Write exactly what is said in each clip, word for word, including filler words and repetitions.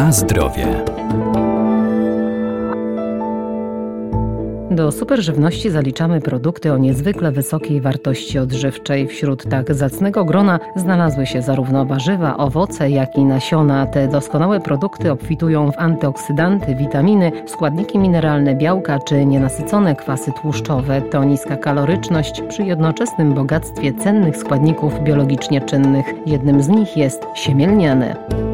Na zdrowie. Do superżywności zaliczamy produkty o niezwykle wysokiej wartości odżywczej. Wśród tak zacnego grona znalazły się zarówno warzywa, owoce, jak i nasiona. Te doskonałe produkty obfitują w antyoksydanty, witaminy, składniki mineralne, białka czy nienasycone kwasy tłuszczowe. To niska kaloryczność przy jednoczesnym bogactwie cennych składników biologicznie czynnych. Jednym z nich jest siemię lniane.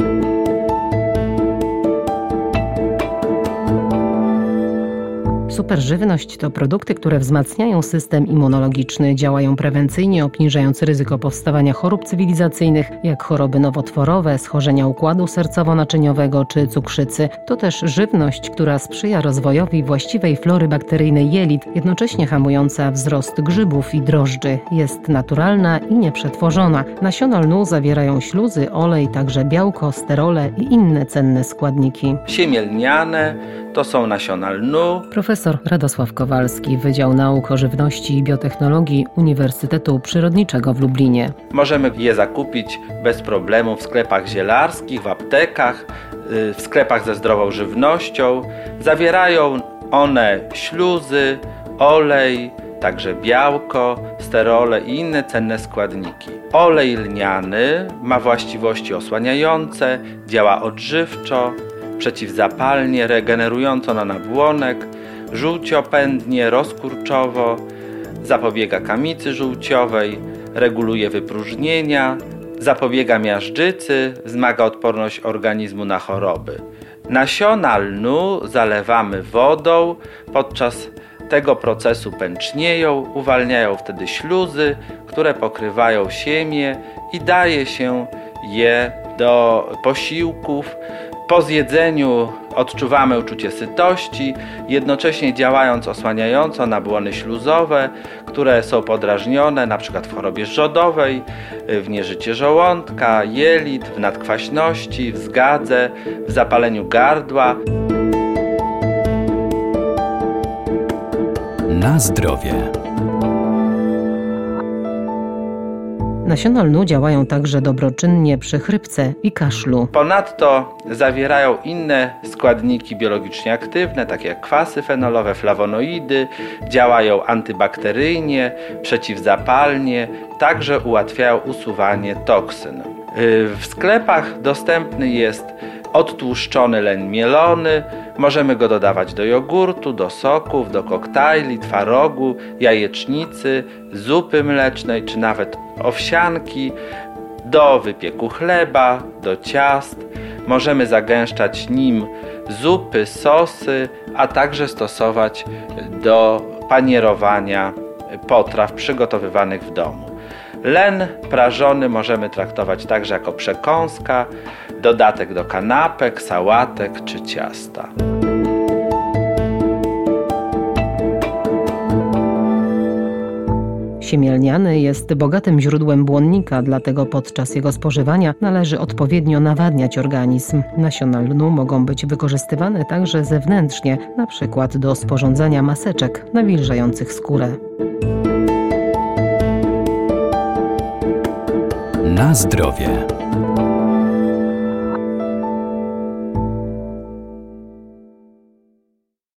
Superżywność to produkty, które wzmacniają system immunologiczny, działają prewencyjnie, obniżając ryzyko powstawania chorób cywilizacyjnych, jak choroby nowotworowe, schorzenia układu sercowo-naczyniowego czy cukrzycy. To też żywność, która sprzyja rozwojowi właściwej flory bakteryjnej jelit, jednocześnie hamująca wzrost grzybów i drożdży. Jest naturalna i nieprzetworzona. Nasiona lnu zawierają śluzy, olej, także białko, sterole i inne cenne składniki. Siemię lniane to są nasiona lnu. Profesor Radosław Kowalski, Wydział Nauk o Żywności i Biotechnologii Uniwersytetu Przyrodniczego w Lublinie. Możemy je zakupić bez problemu w sklepach zielarskich, w aptekach, w sklepach ze zdrową żywnością. Zawierają one śluzy, olej, także białko, sterole i inne cenne składniki. Olej lniany ma właściwości osłaniające, działa odżywczo, przeciwzapalnie, regenerująco na nabłonek, żółciopędnie, rozkurczowo, zapobiega kamicy żółciowej, reguluje wypróżnienia, zapobiega miażdżycy, wzmaga odporność organizmu na choroby. Nasiona lnu zalewamy wodą, podczas tego procesu pęcznieją, uwalniają wtedy śluzy, które pokrywają siemię i daje się je do posiłków. Po zjedzeniu odczuwamy uczucie sytości, jednocześnie działając osłaniająco na błony śluzowe, które są podrażnione np. w chorobie żołodowej, w nieżycie żołądka, jelit, w nadkwaśności, w zgadze, w zapaleniu gardła. Na zdrowie. Nasiona lnu działają także dobroczynnie przy chrypce i kaszlu. Ponadto zawierają inne składniki biologicznie aktywne, takie jak kwasy fenolowe, flawonoidy, działają antybakteryjnie, przeciwzapalnie, także ułatwiają usuwanie toksyn. W sklepach dostępny jest odtłuszczony len mielony, możemy go dodawać do jogurtu, do soków, do koktajli, twarogu, jajecznicy, zupy mlecznej czy nawet owsianki, do wypieku chleba, do ciast. Możemy zagęszczać nim zupy, sosy, a także stosować do panierowania potraw przygotowywanych w domu. Len prażony możemy traktować także jako przekąska, dodatek do kanapek, sałatek czy ciasta. Siemię lniane jest bogatym źródłem błonnika, dlatego podczas jego spożywania należy odpowiednio nawadniać organizm. Nasiona lnu mogą być wykorzystywane także zewnętrznie, na przykład do sporządzania maseczek nawilżających skórę. Na zdrowie.